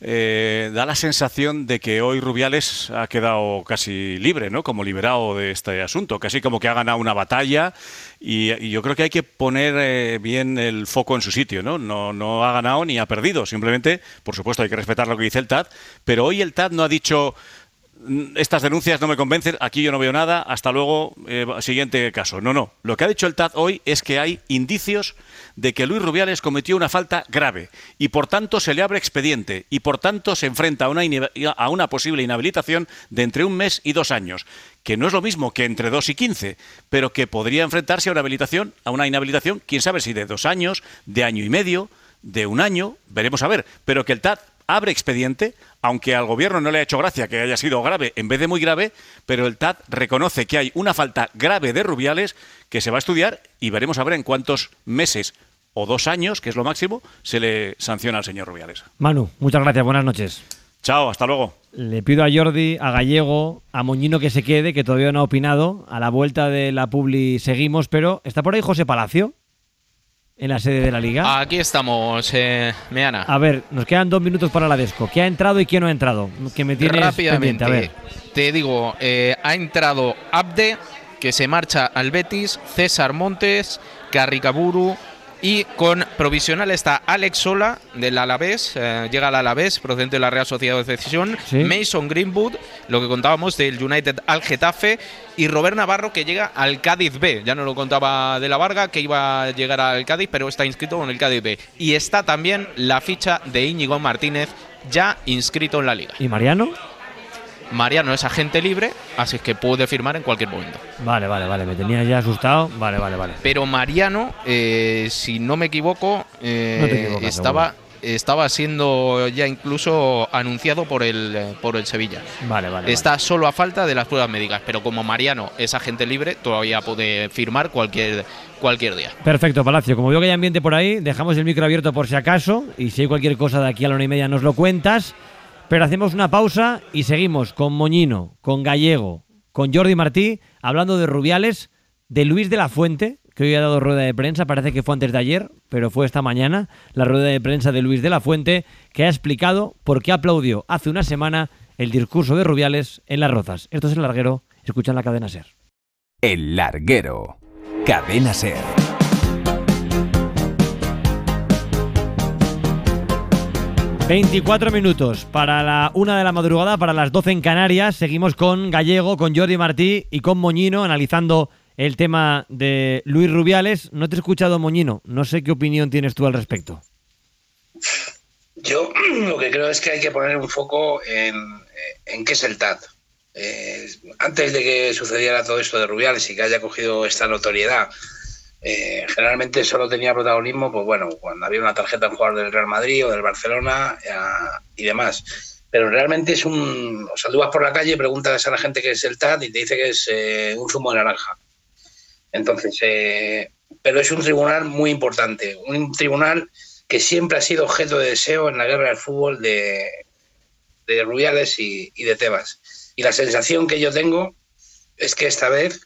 S6: da la sensación de que hoy Rubiales ha quedado casi libre, ¿no? Como liberado de este asunto, casi como que ha ganado una batalla, y yo creo que hay que poner bien el foco en su sitio, ¿no? No ha ganado ni ha perdido, simplemente, por supuesto, hay que respetar lo que dice el TAD, pero hoy el TAD no ha dicho: estas denuncias no me convencen, aquí yo no veo nada, hasta luego, siguiente caso. No. Lo que ha dicho el TAD hoy es que hay indicios de que Luis Rubiales cometió una falta grave y por tanto se le abre expediente y por tanto se enfrenta a una posible inhabilitación de entre 1 mes y 2 años, que no es lo mismo que entre 2 y 15, pero que podría enfrentarse a una inhabilitación, quién sabe si de 2 años, de año y medio, de 1 año, veremos a ver, pero que el TAD abre expediente, aunque al gobierno no le ha hecho gracia que haya sido grave en vez de muy grave, pero el TAD reconoce que hay una falta grave de Rubiales que se va a estudiar y veremos a ver en cuántos meses o 2 años, que es lo máximo, se le sanciona al señor Rubiales.
S2: Manu, muchas gracias, buenas noches.
S6: Chao, hasta luego.
S2: Le pido a Jordi, a Gallego, a Moñino que se quede, que todavía no ha opinado. A la vuelta de la publi seguimos, pero ¿está por ahí José Palacio? En la sede de la Liga.
S4: Aquí estamos, Meana.
S2: A ver, nos quedan 2 minutos para la Desco. ¿Qué ha entrado y quién no ha entrado? Que me tienes
S4: rápidamente,
S2: pendiente. A ver.
S4: Te digo, ha entrado Abde, que se marcha al Betis, César Montes, Carricaburu, y con provisional está Alex Sola del Alavés, llega al Alavés procedente de la Real Sociedad de Decisión, ¿sí? Mason Greenwood, lo que contábamos del United al Getafe, y Robert Navarro, que llega al Cádiz B. Ya no lo contaba de la Varga, que iba a llegar al Cádiz, pero está inscrito con el Cádiz B. Y está también la ficha de Íñigo Martínez, ya inscrito en la Liga.
S2: ¿Y Mariano?
S4: Mariano es agente libre, así que puede firmar en cualquier momento.
S2: Vale, me tenía ya asustado. Vale.
S4: Pero Mariano, si no me equivoco,
S2: no te equivocas,
S4: estaba siendo ya incluso anunciado por el Sevilla.
S2: Vale.
S4: Está solo a falta de las pruebas médicas, pero como Mariano es agente libre, todavía puede firmar cualquier día.
S2: Perfecto, Palacio. Como veo que hay ambiente por ahí, dejamos el micro abierto por si acaso, y si hay cualquier cosa de aquí a la 1:30 nos lo cuentas. Pero hacemos una pausa y seguimos con Moñino, con Gallego, con Jordi Martí, hablando de Rubiales, de Luis de la Fuente, que hoy ha dado rueda de prensa, parece que fue antes de ayer, pero fue esta mañana, la rueda de prensa de Luis de la Fuente, que ha explicado por qué aplaudió hace una semana el discurso de Rubiales en Las Rozas. Esto es El Larguero, escuchan la Cadena SER.
S1: El Larguero, Cadena SER.
S2: 24 minutos para la 1 de la madrugada, para las 12 en Canarias. Seguimos con Gallego, con Jordi Martí y con Moñino analizando el tema de Luis Rubiales. No te he escuchado, Moñino. No sé qué opinión tienes tú al respecto.
S10: Yo lo que creo es que hay que poner un foco en qué es el TAD. Antes de que sucediera todo esto de Rubiales y que haya cogido esta notoriedad, generalmente solo tenía protagonismo, pues bueno, cuando había una tarjeta en jugador del Real Madrid o del Barcelona y demás. Pero realmente es o sea, tú vas por la calle y preguntas a la gente qué es el TAD y te dice que es un zumo de naranja. Entonces, pero es un tribunal muy importante, un tribunal que siempre ha sido objeto de deseo en la guerra del fútbol de Rubiales y de Tebas. Y la sensación que yo tengo es que esta vez,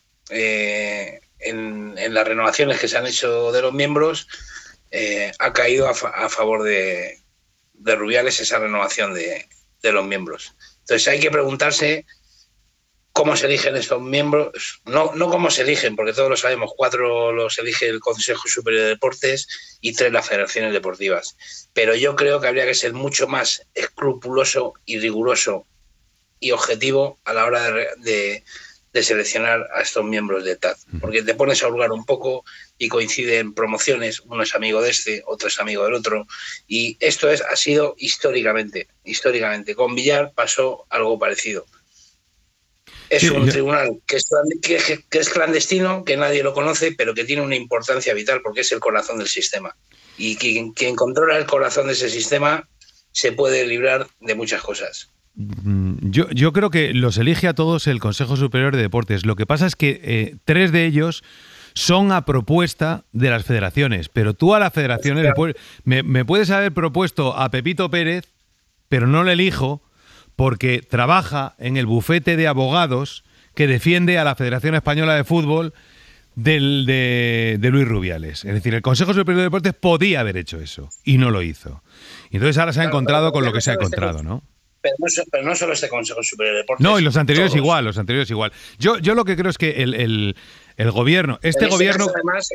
S10: en las renovaciones que se han hecho de los miembros, ha caído a favor de Rubiales esa renovación de los miembros. Entonces hay que preguntarse cómo se eligen estos miembros, no cómo se eligen, porque todos lo sabemos, 4 los elige el Consejo Superior de Deportes y 3 las federaciones deportivas. Pero yo creo que habría que ser mucho más escrupuloso y riguroso y objetivo a la hora de seleccionar a estos miembros de TAD, porque te pones a hurgar un poco y coinciden promociones, uno es amigo de este, otro es amigo del otro, y esto ha sido históricamente. Con Villar pasó algo parecido. Es un tribunal que es clandestino, que nadie lo conoce, pero que tiene una importancia vital porque es el corazón del sistema. Y quien controla el corazón de ese sistema se puede librar de muchas cosas.
S7: Yo creo que los elige a todos el Consejo Superior de Deportes. Lo que pasa es que 3 de ellos son a propuesta de las federaciones, pero tú a las federaciones me puedes haber propuesto a Pepito Pérez, pero no le elijo porque trabaja en el bufete de abogados que defiende a la Federación Española de Fútbol de Luis Rubiales. Es decir, el Consejo Superior de Deportes podía haber hecho eso y no lo hizo. Y entonces ahora se ha encontrado con lo que se ha encontrado, ¿no?
S10: Pero no solo este Consejo Superior de Deportes.
S7: No, y los anteriores igual, Yo lo que creo es que el gobierno, gobierno...
S10: Además,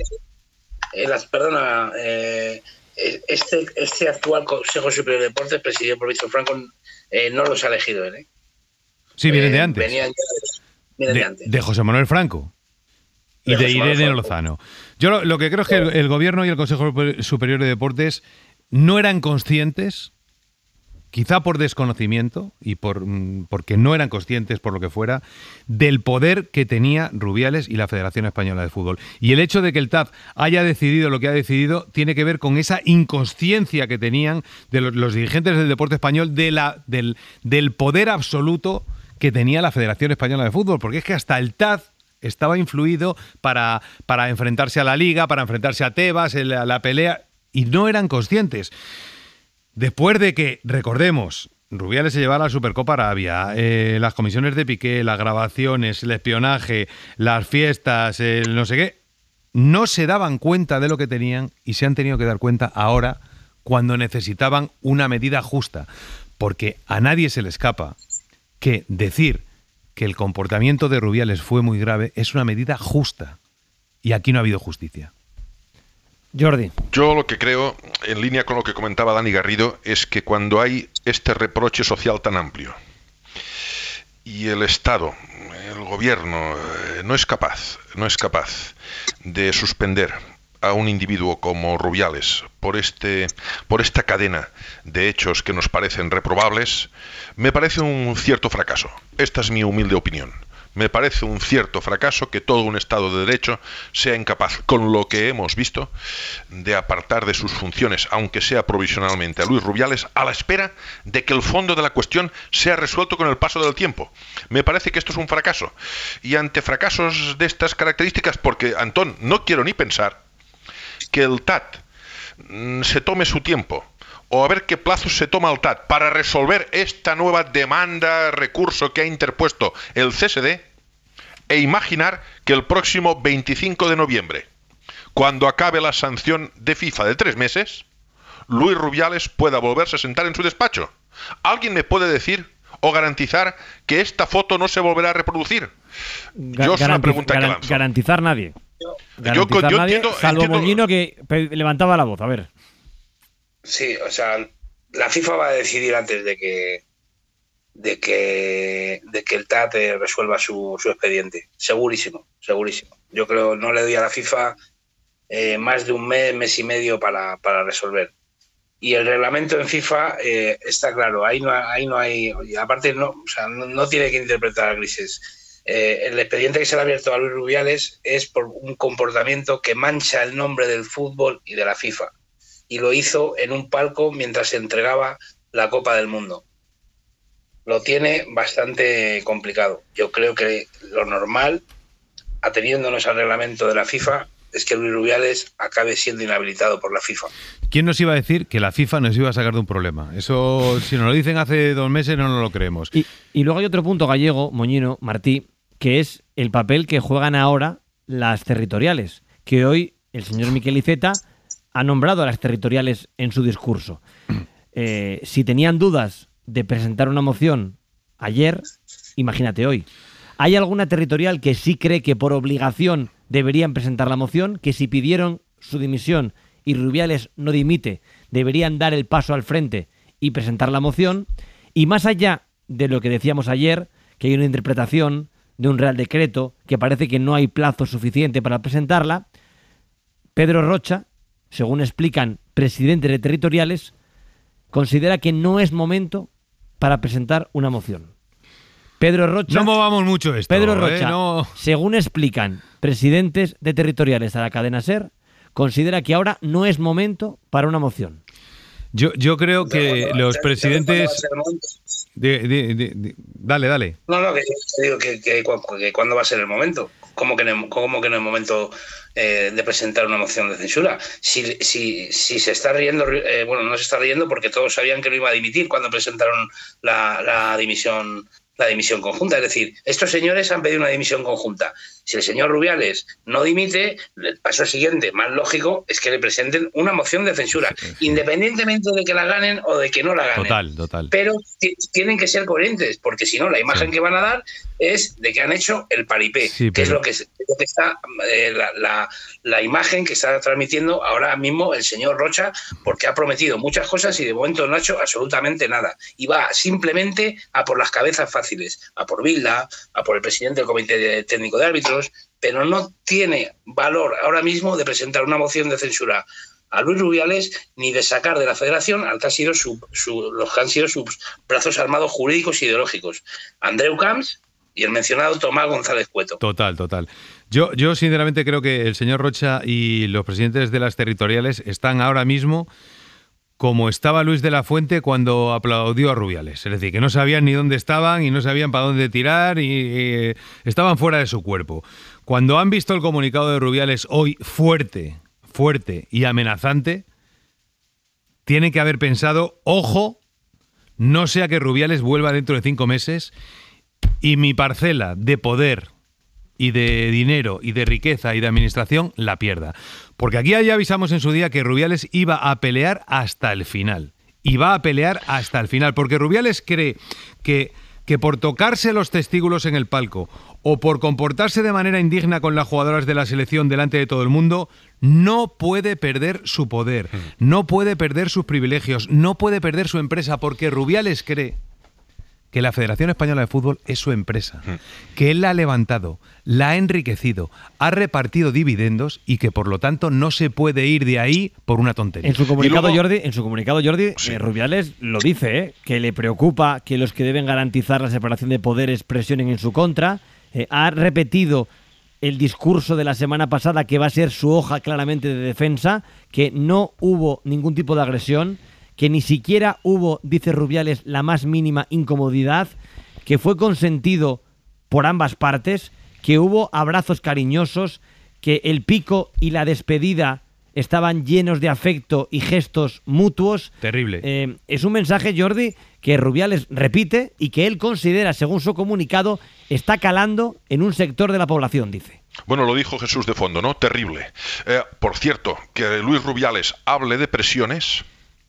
S10: este actual Consejo Superior de Deportes, presidido por Víctor Franco, no los ha elegido él.
S7: Sí, vienen de antes.
S10: Vienen de antes.
S7: De José Manuel Franco. Y de Irene Lozano. Yo lo que creo es que el gobierno y el Consejo Superior de Deportes no eran conscientes, quizá por desconocimiento y porque no eran conscientes, por lo que fuera, del poder que tenía Rubiales y la Federación Española de Fútbol. Y el hecho de que el TAF haya decidido lo que ha decidido tiene que ver con esa inconsciencia que tenían de los dirigentes del deporte español del poder absoluto que tenía la Federación Española de Fútbol, porque es que hasta el TAF estaba influido para enfrentarse a la Liga, para enfrentarse a Tebas, la pelea, y no eran conscientes. Después de que, recordemos, Rubiales se llevara la Supercopa Arabia, las comisiones de Piqué, las grabaciones, el espionaje, las fiestas, no sé qué, no se daban cuenta de lo que tenían y se han tenido que dar cuenta ahora cuando necesitaban una medida justa. Porque a nadie se le escapa que decir que el comportamiento de Rubiales fue muy grave es una medida justa. Y aquí no ha habido justicia.
S2: Jordi.
S9: Yo lo que creo, en línea con lo que comentaba Dani Garrido, es que cuando hay este reproche social tan amplio y el Estado, el gobierno, no es capaz de suspender a un individuo como Rubiales por esta cadena de hechos que nos parecen reprobables, me parece un cierto fracaso. Esta es mi humilde opinión. Me parece un cierto fracaso que todo un Estado de Derecho sea incapaz, con lo que hemos visto, de apartar de sus funciones, aunque sea provisionalmente, a Luis Rubiales, a la espera de que el fondo de la cuestión sea resuelto con el paso del tiempo. Me parece que esto es un fracaso. Y ante fracasos de estas características, porque, Antón, no quiero ni pensar que el TAT se tome su tiempo, o a ver qué plazos se toma el TAT para resolver esta nueva demanda, recurso que ha interpuesto el CSD, e imaginar que el próximo 25 de noviembre, cuando acabe la sanción de FIFA de 3 meses, Luis Rubiales pueda volverse a sentar en su despacho. ¿Alguien me puede decir o garantizar que esta foto no se volverá a reproducir? Yo es una pregunta que lanzo.
S2: Garantizar nadie.
S9: Yo entiendo,
S2: salvo Moñino, que levantaba la voz. A ver.
S10: Sí, o sea, la FIFA va a decidir antes de de que el TAT resuelva su expediente. Segurísimo. Yo creo, no le doy a la FIFA más de un mes y medio para resolver. Y el reglamento en FIFA está claro, ahí no hay, aparte no tiene que interpretar grises. El expediente que se le ha abierto a Luis Rubiales es por un comportamiento que mancha el nombre del fútbol y de la FIFA. Y lo hizo en un palco mientras se entregaba la Copa del Mundo. Lo tiene bastante complicado. Yo creo que lo normal, ateniéndonos al reglamento de la FIFA, es que Luis Rubiales acabe siendo inhabilitado por la FIFA.
S7: ¿Quién nos iba a decir que la FIFA nos iba a sacar de un problema? Eso, si nos lo dicen hace 2 meses, no nos lo creemos.
S2: Y luego hay otro punto gallego, Moñino, Martí, que es el papel que juegan ahora las territoriales, que hoy el señor Miquel Iceta ha nombrado a las territoriales en su discurso. Si tenían dudas de presentar una moción ayer, imagínate hoy. ¿Hay alguna territorial que sí cree que por obligación deberían presentar la moción, que si pidieron su dimisión y Rubiales no dimite, deberían dar el paso al frente y presentar la moción? Y más allá de lo que decíamos ayer, que hay una interpretación de un Real Decreto, que parece que no hay plazo suficiente para presentarla, Pedro Rocha, según explican presidentes de territoriales, considera que no es momento para presentar una moción. Pedro Rocha...
S7: No movamos mucho esto.
S2: Pedro Rocha,
S7: no.
S2: según explican presidentes de territoriales a la cadena SER, considera que ahora no es momento para una moción.
S7: Yo creo que los presidentes... Dale.
S10: No, que digo que ¿cuándo va a ser el momento? ¿Cómo que no es momento de presentar una moción de censura? Si se está riendo, no se está riendo porque todos sabían que no iba a dimitir cuando presentaron la dimisión conjunta. Es decir, estos señores han pedido una dimisión conjunta. Si el señor Rubiales no dimite, el paso siguiente, más lógico, es que le presenten una moción de censura, independientemente de que la ganen o de que no la ganen.
S7: Total.
S10: Pero tienen que ser coherentes, porque si no, la imagen que van a dar es de que han hecho el paripé, que es lo que está la imagen que está transmitiendo ahora mismo el señor Rocha, porque ha prometido muchas cosas y de momento no ha hecho absolutamente nada. Y va simplemente a por las cabezas fáciles, a por Bilda, a por el presidente del Comité Técnico de Árbitros, pero no tiene valor ahora mismo de presentar una moción de censura a Luis Rubiales ni de sacar de la federación al que han sido los que han sido sus brazos armados jurídicos e ideológicos, Andreu Camps y el mencionado Tomás González Cueto.
S7: Total. Yo sinceramente creo que el señor Rocha y los presidentes de las territoriales están ahora mismo como estaba Luis de la Fuente cuando aplaudió a Rubiales. Es decir, que no sabían ni dónde estaban y no sabían para dónde tirar y estaban fuera de su cuerpo. Cuando han visto el comunicado de Rubiales hoy fuerte y amenazante, tienen que haber pensado, ojo, no sea que Rubiales vuelva dentro de 5 meses y mi parcela de poder y de dinero y de riqueza y de administración la pierda. Porque aquí ya avisamos en su día que Rubiales iba a pelear hasta el final. Porque Rubiales cree que por tocarse los testículos en el palco o por comportarse de manera indigna con las jugadoras de la selección delante de todo el mundo, no puede perder su poder, no puede perder sus privilegios, no puede perder su empresa, porque Rubiales cree que la Federación Española de Fútbol es su empresa, que él la ha levantado, la ha enriquecido, ha repartido dividendos y que por lo tanto no se puede ir de ahí por una tontería.
S2: En su comunicado, Jordi, sí. Rubiales lo dice, que le preocupa que los que deben garantizar la separación de poderes presionen en su contra. Ha repetido el discurso de la semana pasada, que va a ser su hoja claramente de defensa, que no hubo ningún tipo de agresión, que ni siquiera hubo, dice Rubiales, la más mínima incomodidad, que fue consentido por ambas partes, que hubo abrazos cariñosos, que el pico y la despedida estaban llenos de afecto y gestos mutuos.
S7: Terrible.
S2: Es un mensaje, Jordi, que Rubiales repite y que él considera, según su comunicado, está calando en un sector de la población, dice.
S9: Bueno, lo dijo Jesús de fondo, ¿no? Terrible. Por cierto, que Luis Rubiales hable de presiones...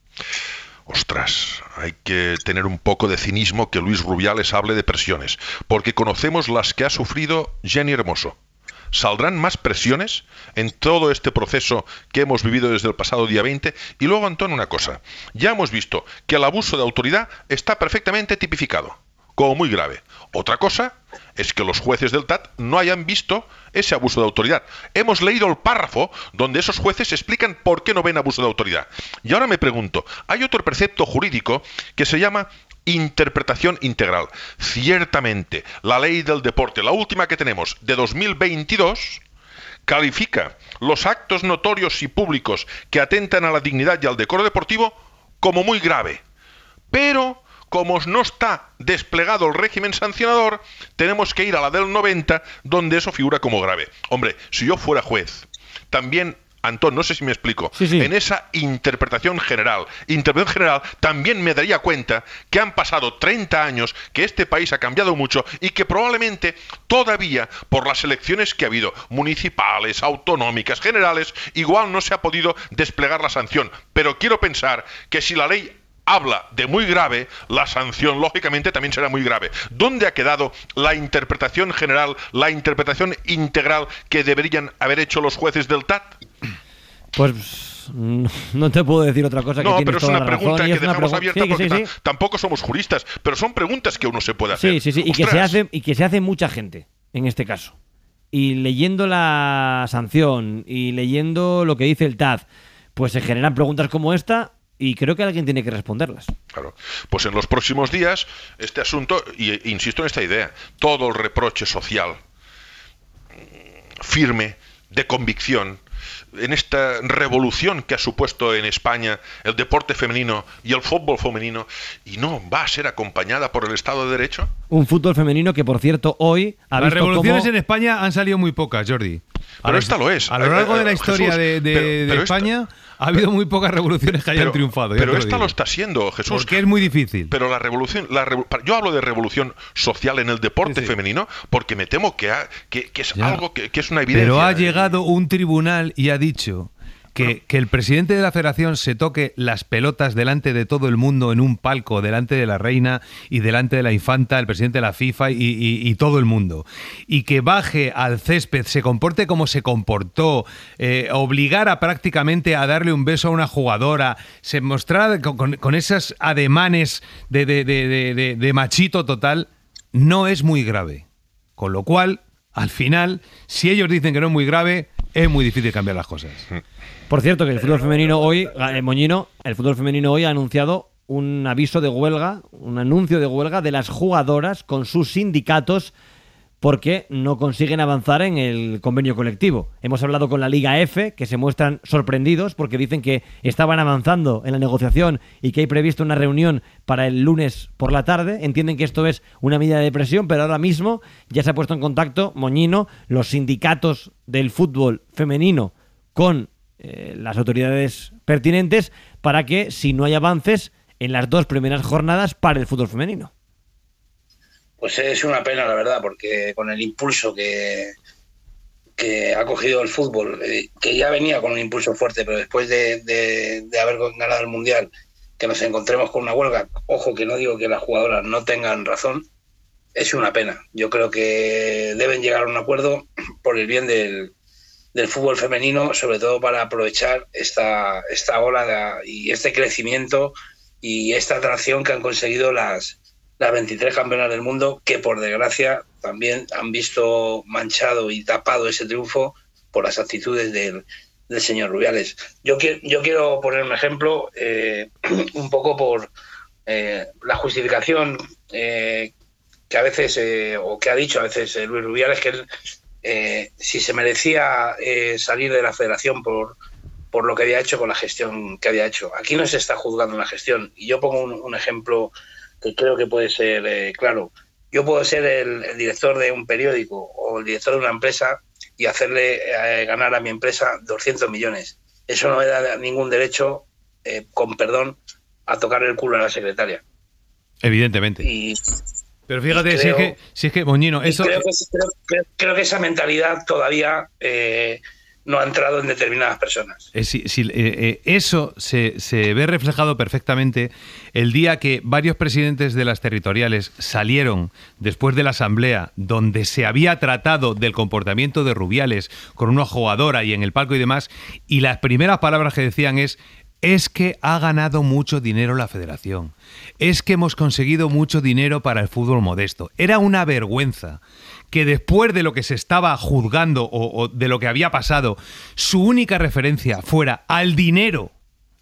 S9: Ostras, hay que tener un poco de cinismo que Luis Rubiales hable de presiones, porque conocemos las que ha sufrido Jenny Hermoso. ¿Saldrán más presiones en todo este proceso que hemos vivido desde el pasado día 20? Y luego, Antón, una cosa. Ya hemos visto que el abuso de autoridad está perfectamente tipificado. como muy grave. Otra cosa es que los jueces del TAT no hayan visto ese abuso de autoridad. Hemos leído el párrafo donde esos jueces explican por qué no ven abuso de autoridad. Y ahora me pregunto, hay otro precepto jurídico que se llama interpretación integral. Ciertamente, la ley del deporte, la última que tenemos, de 2022, califica los actos notorios y públicos que atentan a la dignidad y al decoro deportivo como muy grave. Pero, como no está desplegado el régimen sancionador, tenemos que ir a la del 90, donde eso figura como grave. Hombre, si yo fuera juez, también, Antón, no sé si me explico,
S2: sí.
S9: En esa interpretación general, también me daría cuenta que han pasado 30 años, que este país ha cambiado mucho y que probablemente todavía, por las elecciones que ha habido, municipales, autonómicas, generales, igual no se ha podido desplegar la sanción. Pero quiero pensar que si la ley habla de muy grave, la sanción lógicamente también será muy grave. ¿Dónde ha quedado la interpretación general, la interpretación integral que deberían haber hecho los jueces del TAT?
S2: Pues no te puedo decir otra cosa.
S9: No,
S2: que
S9: pero es una pregunta que dejamos abierta porque
S2: sí.
S9: Tampoco somos juristas, pero son preguntas que uno se puede hacer.
S2: Sí, y que se hace mucha gente en este caso. Y leyendo la sanción y leyendo lo que dice el TAD, pues se generan preguntas como esta y creo que alguien tiene que responderlas.
S9: Claro. Pues en los próximos días este asunto, y insisto en esta idea, todo el reproche social firme, de convicción, en esta revolución que ha supuesto en España el deporte femenino y el fútbol femenino, y no va a ser acompañada por el Estado de Derecho.
S2: Un fútbol femenino que, por cierto, hoy ha
S7: Las
S2: visto
S7: revoluciones
S2: cómo...
S7: en España han salido muy pocas, Jordi.
S9: Pero esta lo es.
S7: A lo largo de la historia
S9: Jesús,
S7: de España ha habido muy pocas revoluciones que hayan triunfado.
S9: Pero esta lo está siendo, Jesús.
S7: Porque es muy difícil.
S9: Pero la revolución, yo hablo de revolución social en el deporte femenino porque me temo que es algo que es una evidencia.
S7: Pero ha llegado un tribunal y ha dicho que el presidente de la federación se toque las pelotas delante de todo el mundo en un palco, delante de la reina y delante de la infanta, el presidente de la FIFA y todo el mundo. Y que baje al césped, se comporte como se comportó, obligara prácticamente a darle un beso a una jugadora, se mostrara con esos ademanes de machito total, no es muy grave. Con lo cual, al final, si ellos dicen que no es muy grave, es muy difícil cambiar las cosas.
S2: Por cierto, que el fútbol femenino hoy, Moñino, el fútbol femenino hoy ha anunciado un aviso de huelga, un anuncio de huelga de las jugadoras con sus sindicatos porque no consiguen avanzar en el convenio colectivo. Hemos hablado con la Liga F, que se muestran sorprendidos porque dicen que estaban avanzando en la negociación y que hay previsto una reunión para el lunes por la tarde. Entienden que esto es una medida de presión, pero ahora mismo ya se ha puesto en contacto, Moñino, los sindicatos del fútbol femenino con las autoridades pertinentes para que, si no hay avances en las 2 primeras jornadas, pare el fútbol femenino.
S10: Pues es una pena, la verdad, porque con el impulso que ha cogido el fútbol, que ya venía con un impulso fuerte, pero después de haber ganado el Mundial, que nos encontremos con una huelga, ojo que no digo que las jugadoras no tengan razón, es una pena. Yo creo que deben llegar a un acuerdo por el bien del fútbol femenino, sobre todo para aprovechar esta ola y este crecimiento y esta atracción que han conseguido las 23 campeonas del mundo, que por desgracia también han visto manchado y tapado ese triunfo por las actitudes del señor Rubiales. Yo quiero poner un ejemplo, un poco por la justificación que a veces, o que ha dicho a veces Luis Rubiales, que él, si se merecía salir de la federación por lo que había hecho con la gestión que había hecho. Aquí no se está juzgando una gestión. Y yo pongo un ejemplo que creo que puede ser claro. Yo puedo ser el director de un periódico o el director de una empresa y hacerle ganar a mi empresa 200 millones. Eso no me da ningún derecho, con perdón, a tocar el culo a la secretaria.
S7: Evidentemente. Pero fíjate, creo, si es que Moñino, eso...
S10: Creo que esa mentalidad todavía no ha entrado en determinadas personas.
S7: Eso se ve reflejado perfectamente el día que varios presidentes de las territoriales salieron después de la asamblea donde se había tratado del comportamiento de Rubiales con una jugadora y en el palco y demás, y las primeras palabras que decían es: es que ha ganado mucho dinero la federación, es que hemos conseguido mucho dinero para el fútbol modesto. Era una vergüenza que después de lo que se estaba juzgando o de lo que había pasado, su única referencia fuera al dinero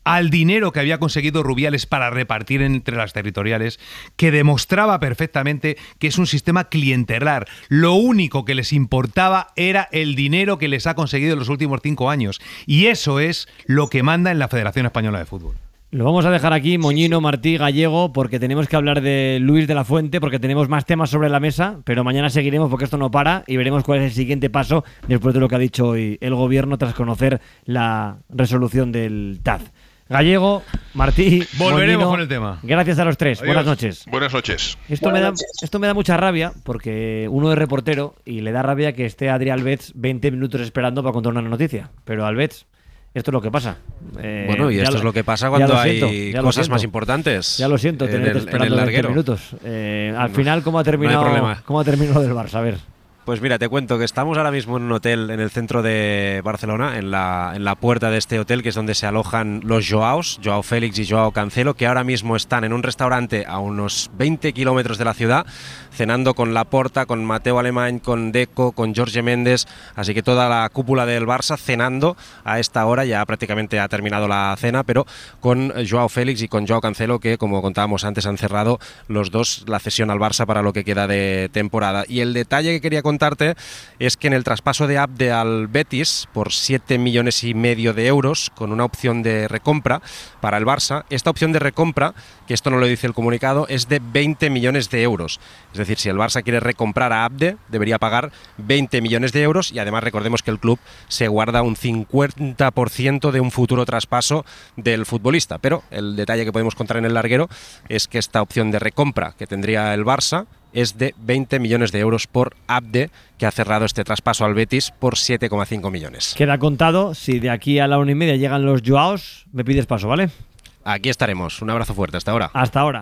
S7: que había conseguido Rubiales para repartir entre las territoriales, que demostraba perfectamente que es un sistema clientelar. Lo único que les importaba era el dinero que les ha conseguido en los últimos 5 años. Y eso es lo que manda en la Federación Española de Fútbol.
S2: Lo vamos a dejar aquí, Moñino, Martí, Gallego, porque tenemos que hablar de Luis de la Fuente, porque tenemos más temas sobre la mesa, pero mañana seguiremos porque esto no para y veremos cuál es el siguiente paso después de lo que ha dicho hoy el gobierno tras conocer la resolución del TAD. Gallego, Martí,
S7: volveremos
S2: Moñino,
S7: con el tema.
S2: Gracias a los tres.
S9: Adiós.
S2: Buenas noches.
S9: Buenas noches.
S2: Esto me da mucha rabia porque uno es reportero y le da rabia que esté Adrián Albets 20 minutos esperando para contar una noticia. Pero Albets, esto es lo que pasa.
S5: Bueno, y esto es lo que pasa cuando hay cosas más importantes.
S2: Ya lo siento, tenerte esperando 20 minutos. Al final, ¿cómo ha terminado lo del Barça? A ver.
S5: Pues mira, te cuento que estamos ahora mismo en un hotel en el centro de Barcelona, en la puerta de este hotel, que es donde se alojan los Joaos, Joao Félix y Joao Cancelo, que ahora mismo están en un restaurante a unos 20 kilómetros de la ciudad, cenando con Laporta, con Mateu Alemany, con Deco, con Jorge Méndez, así que toda la cúpula del Barça cenando a esta hora. Ya prácticamente ha terminado la cena, pero con Joao Félix y con Joao Cancelo, que como contábamos antes han cerrado los dos la cesión al Barça para lo que queda de temporada. Y el detalle que quería contarte es que en el traspaso de Abde al Betis por 7,5 millones de euros, con una opción de recompra para el Barça, esta opción de recompra, que esto no lo dice el comunicado, es de 20 millones de euros. Es decir, si el Barça quiere recomprar a Abde, debería pagar 20 millones de euros y además recordemos que el club se guarda un 50% de un futuro traspaso del futbolista. Pero el detalle que podemos contar en el larguero es que esta opción de recompra que tendría el Barça es de 20 millones de euros por Abde, que ha cerrado este traspaso al Betis por 7,5 millones.
S2: Queda contado, si de aquí a la 1:30 llegan los Joaos, me pides paso, ¿vale?
S5: Aquí estaremos. Un abrazo fuerte. Hasta ahora.
S2: Hasta ahora.